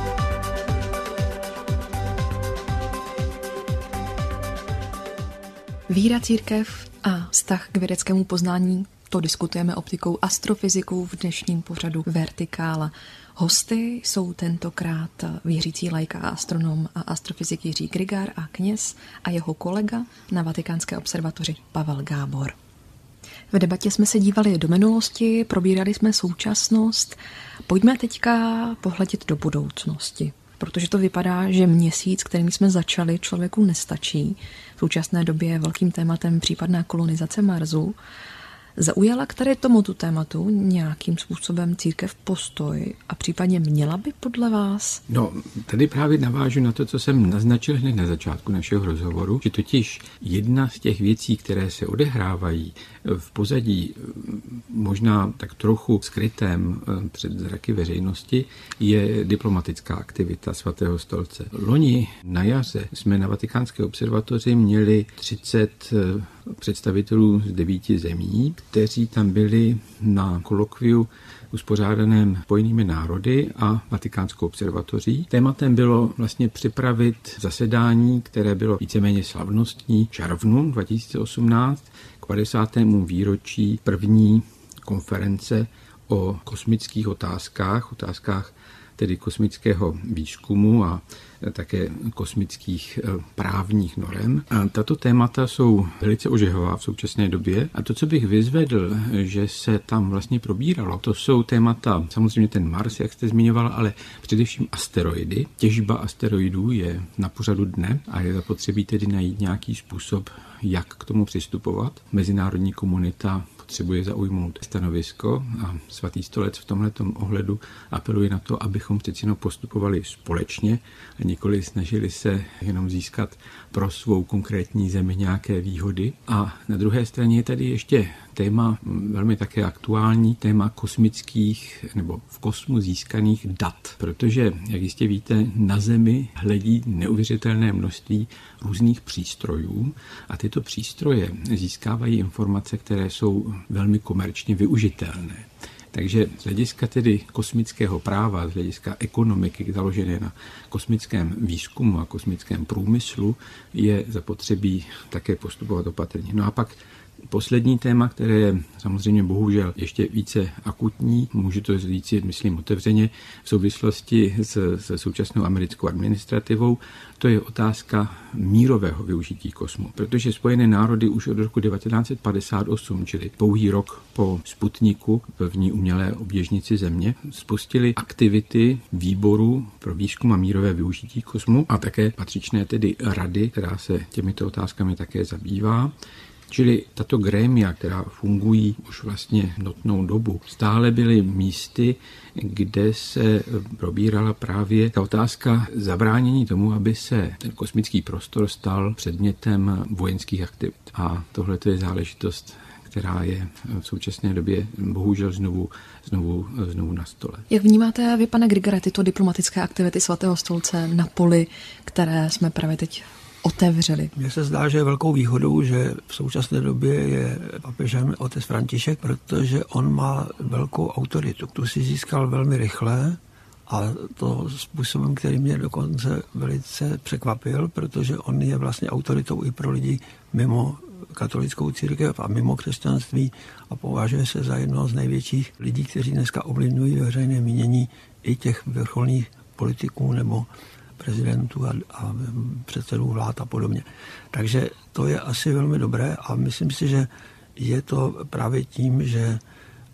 Víra, církev a vztah k vědeckému poznání, to diskutujeme optikou astrofyziků v dnešním pořadu Vertikála. Hosty jsou tentokrát věřící laik a astronom a astrofyzik Jiří Grigár a kněz a jeho kolega na Vatikánské observatoři Pavel Gábor. V debatě jsme se dívali do minulosti, probírali jsme současnost. Pojďme teďka pohledět do budoucnosti, protože to vypadá, že měsíc, kterým jsme začali, člověku nestačí. V současné době je velkým tématem případná kolonizace Marsu. Zaujala k tady tomuto tématu nějakým způsobem církev postoj a případně měla by podle vás? No, tady právě navážu na to, co jsem naznačil hned na začátku našeho rozhovoru, že totiž jedna z těch věcí, které se odehrávají v pozadí možná tak trochu skrytém před zraky veřejnosti, je diplomatická aktivita Svatého stolce. Loni na jaře jsme na Vatikánské observatoři měli 30 představitelů z 9 zemí, kteří tam byli na kolokviu uspořádaném Spojenými národy a Vatikánskou observatoří. Tématem bylo vlastně připravit zasedání, které bylo víceméně slavnostní v červnu 2018 k 50. výročí první konference o kosmických otázkách tedy kosmického výzkumu a také kosmických právních norem. A tato témata jsou velice ožehavá v současné době. A to, co bych vyzvedl, že se tam vlastně probíralo, to jsou témata, samozřejmě ten Mars, jak jste zmiňoval, ale především asteroidy. Těžba asteroidů je na pořadu dne a je zapotřebí tedy najít nějaký způsob, jak k tomu přistupovat. Mezinárodní komunita potřebuje zaujmout stanovisko a Svatý stolec v tomhletom ohledu apeluje na to, abychom přeci jenom postupovali společně a nikoli snažili se jenom získat pro svou konkrétní zemi nějaké výhody. A na druhé straně je tady ještě téma velmi také aktuální, téma kosmických nebo v kosmu získaných dat, protože, jak jistě víte, na Zemi hledí neuvěřitelné množství různých přístrojů a tyto přístroje získávají informace, které jsou velmi komerčně využitelné. Takže z hlediska tedy kosmického práva, z hlediska ekonomiky založené na kosmickém výzkumu a kosmickém průmyslu je zapotřebí také postupovat opatrně. No a pak poslední téma, které je samozřejmě bohužel ještě více akutní, můžu to říct, myslím otevřeně, v souvislosti se současnou americkou administrativou, to je otázka mírového využití kosmu. Protože Spojené národy už od roku 1958, čili pouhý rok po Sputniku, první umělé oběžnici Země, spustili aktivity výboru pro výzkum a mírové využití kosmu a také patřičné tedy rady, která se těmito otázkami také zabývá. Čili tato grémia, která fungují už vlastně notnou dobu, stále byly místy, kde se probírala právě ta otázka zabránění tomu, aby se ten kosmický prostor stal předmětem vojenských aktivit. A tohle je záležitost, která je v současné době bohužel znovu na stole. Jak vnímáte vy, pane Grigare, tyto diplomatické aktivity Svatého stolce na poli, které jsme právě teď otevřeli? Mně se zdá, že je velkou výhodou, že v současné době je papežem otec František, protože on má velkou autoritu. Tu si získal velmi rychle a to způsobem, který mě dokonce velice překvapil, protože on je vlastně autoritou i pro lidi mimo katolickou církev a mimo křesťanství a považuje se za jednoho z největších lidí, kteří dneska ovlivňují veřejné mínění i těch vrcholných politiků nebo prezidentů a předsedů vlád a podobně. Takže to je asi velmi dobré a myslím si, že je to právě tím, že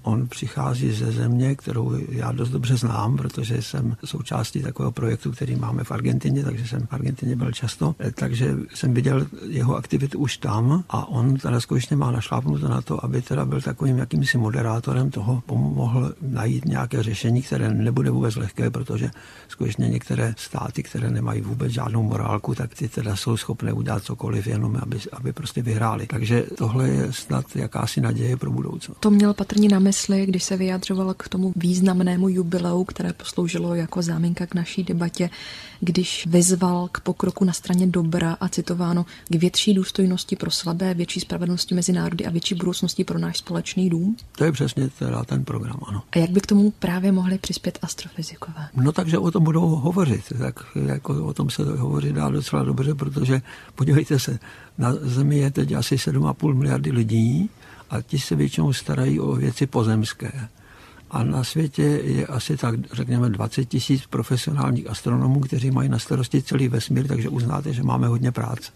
On přichází ze země, kterou já dost dobře znám, protože jsem součástí takového projektu, který máme v Argentině, takže jsem v Argentině byl často. Takže jsem viděl jeho aktivitu už tam a on teda skutečně má našlápnuto na to, aby teda byl takovým jakýmsi moderátorem toho, pomohl najít nějaké řešení, které nebude vůbec lehké, protože skutečně některé státy, které nemají vůbec žádnou morálku, tak ty teda jsou schopné udělat cokoliv, jenom aby prostě vyhráli. Takže tohle je snad jakási naděje pro budoucnost. To měl patrně na mysli, když se vyjadřoval k tomu významnému jubileu, které posloužilo jako záminka k naší debatě, když vyzval k pokroku na straně dobra a citováno k větší důstojnosti pro slabé, větší spravedlnosti mezi národy a větší budoucnosti pro náš společný dům. To je přesně teda ten program, ano. A jak by k tomu právě mohli přispět astrofyzikové? No takže o tom budou hovořit. Tak jako o tom se hovoří dá docela dobře, protože podívejte se, na Zemi je teď asi 7,5 miliardy lidí a ti se většinou starají o věci pozemské. A na světě je asi tak, řekněme, 20 000 profesionálních astronomů, kteří mají na starosti celý vesmír, takže uznáte, že máme hodně práce.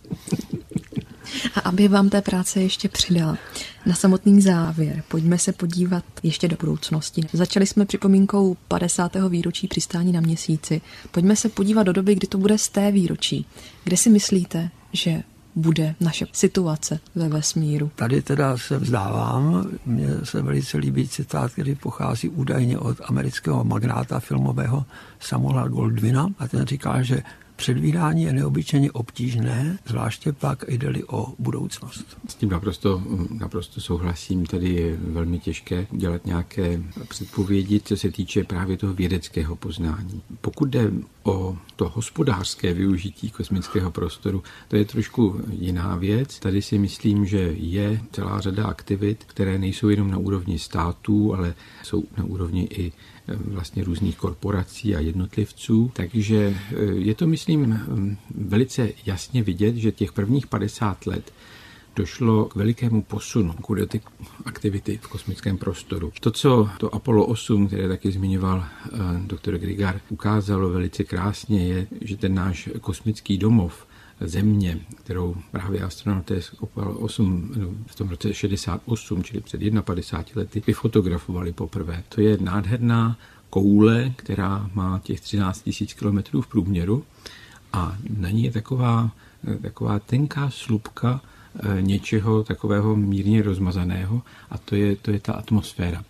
A aby vám té práce ještě přidala, na samotný závěr, pojďme se podívat ještě do budoucnosti. Začali jsme připomínkou 50. výročí přistání na Měsíci. Pojďme se podívat do doby, kdy to bude 100. výročí. Kde si myslíte, že bude naše situace ve vesmíru? Tady teda se vzdávám. Mně se velice líbí citát, který pochází údajně od amerického magnáta filmového Samuela Goldwyna a ten říká, že předvídání je neobyčejně obtížné, zvláště pak jde-li o budoucnost. S tím naprosto souhlasím, tady je velmi těžké dělat nějaké předpovědi, co se týče právě toho vědeckého poznání. Pokud jde o to hospodářské využití kosmického prostoru, to je trošku jiná věc. Tady si myslím, že je celá řada aktivit, které nejsou jenom na úrovni států, ale jsou na úrovni i vlastně různých korporací a jednotlivců. Takže je to, myslím, velice jasně vidět, že těch prvních 50 let došlo k velikému posunu kvůli ty aktivity v kosmickém prostoru. To, co to Apollo 8, které taky zmiňoval doktor Grigar, ukázalo velice krásně, je, že ten náš kosmický domov, Země, kterou právě astronauté z Apollo 8 v tom roce 68, čili před 51 lety, vyfotografovali poprvé. To je nádherná koule, která má těch 13 000 kilometrů v průměru a na ní je taková tenká slupka něčeho takového mírně rozmazaného a to je ta atmosféra.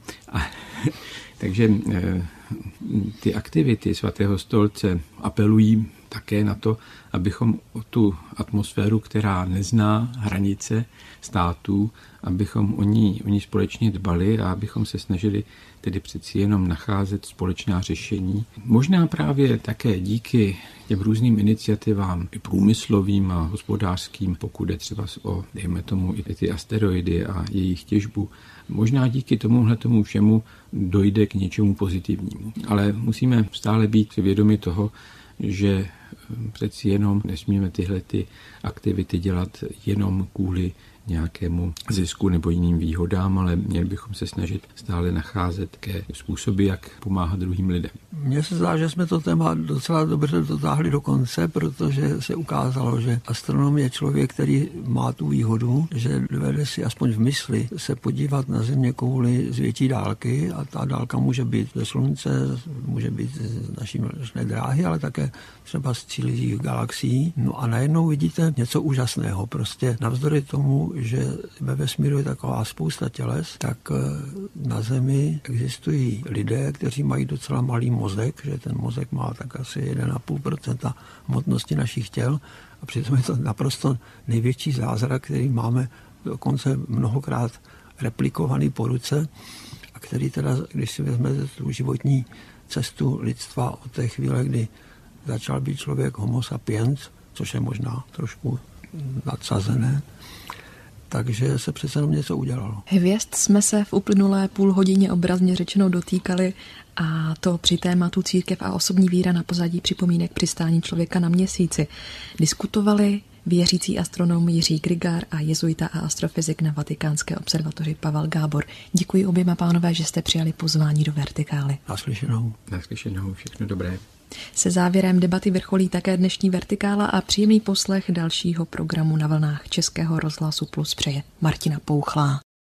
Takže ty aktivity svatého stolce apelují také na to, abychom o tu atmosféru, která nezná hranice států, abychom o ní společně dbali a abychom se snažili tedy přeci jenom nacházet společná řešení. Možná právě také díky těm různým iniciativám i průmyslovým a hospodářským, pokud jde třeba o, dejme tomu, i ty asteroidy a jejich těžbu, možná díky tomu všemu dojde k něčemu pozitivnímu. Ale musíme stále být vědomi toho, že přeci jenom nesmíme tyhle ty aktivity dělat jenom kvůli nějakému zisku nebo jiným výhodám, ale měli bychom se snažit stále nacházet ke způsoby, jak pomáhat druhým lidem. Mně se zdá, že jsme to téma docela dobře dotáhli do konce, protože se ukázalo, že astronom je člověk, který má tu výhodu, že dovede si aspoň v mysli se podívat na Země kouli z větší dálky a ta dálka může být ze Slunce, může být z naší mlečné dráhy, ale také třeba z cílích galaxií. No a najednou vidíte něco úžasného. Prostě navzdory tomu, že ve vesmíru je taková spousta těles, tak na Zemi existují lidé, kteří mají docela malý mozek, že ten mozek má tak asi 1,5% hmotnosti našich těl a přitom je to naprosto největší zázrak, který máme dokonce mnohokrát replikovaný po ruce a který teda, když si vezmete tu životní cestu lidstva od té chvíle, kdy začal být člověk homo sapiens, což je možná trošku nadsazené, takže se přece jenom něco udělalo. Hvězd jsme se v uplynulé půl hodině obrazně řečeno dotýkali a to při tématu církev a osobní víra na pozadí připomínek přistání člověka na Měsíci. Diskutovali věřící astronom Jiří Grigar a jezuita a astrofyzik na Vatikánské observatoři Pavel Gábor. Děkuji oběma pánové, že jste přijali pozvání do Vertikály. Naslyšenou. Naslyšenou, všechno dobré. Se závěrem debaty vrcholí také dnešní Vertikála a příjemný poslech dalšího programu na vlnách Českého rozhlasu Plus přeje Martina Pouchlá.